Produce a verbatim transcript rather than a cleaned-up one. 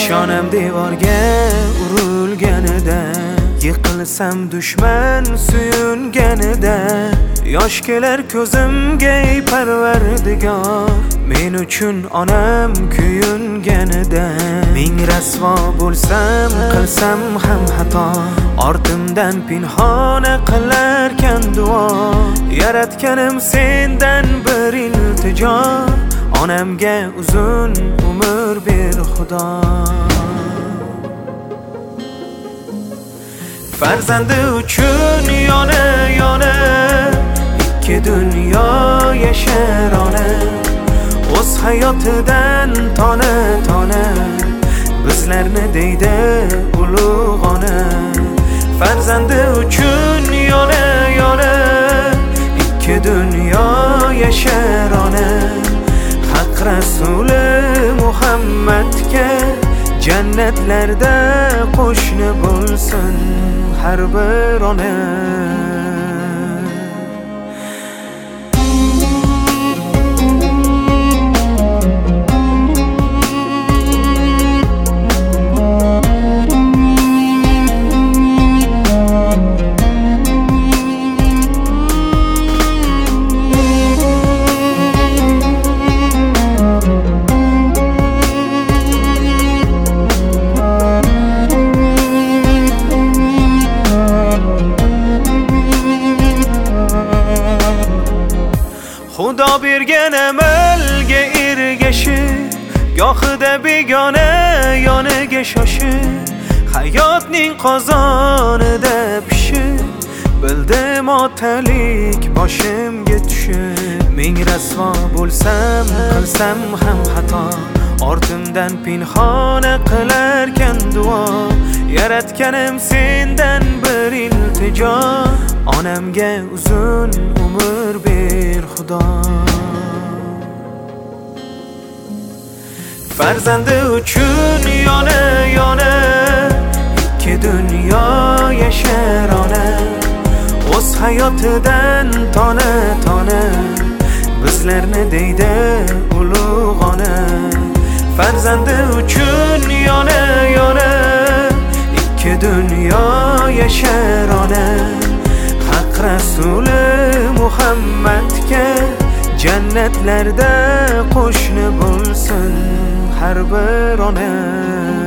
Peshonam devorga urilganida, yiqilsam dushman suyunganida, yosh kelar ko'zimga ey Parvardigor, men uchun onam kuyunganida. Ming rasvo bo'lsam, qilsam ham xato, ortimdan pinhona qilarkan duo. Yaratganim sendan bir iltijo, onamga uzun umr ber Xudo. Farzandi uchun yona yona ikki dunyo yashar ona, o'z hayotidan tona tona bizlarni deydi ulug' ona. Farzandi uchun yona yona ikki dunyo yashar ona, haq rasuli Muhammadga jannatlarda qo'shni bo'lsin har bir ona. Xudo bergan amalga ergashib, gohida begona yoniga shoshib, hayotning qozonida pishib, bildim otalik boshimga tushib. Ming rasvo bo'lsam, qilsam ham xato, ortimdan pinhona qilarkan duo. Yaratganim sendan bir iltijo, onamga uzun umr ber Xudo. Farzandi uchun yona yona ikki dunyo yashar ona, o'z hayotidan tona tona bizlarni deydi ulug' ona. Farzandi uchun yona yona ikki dunyo yashar ona, haq rasuli Muhammadga jannatlarda qo'shni bo'lsin har bir ona.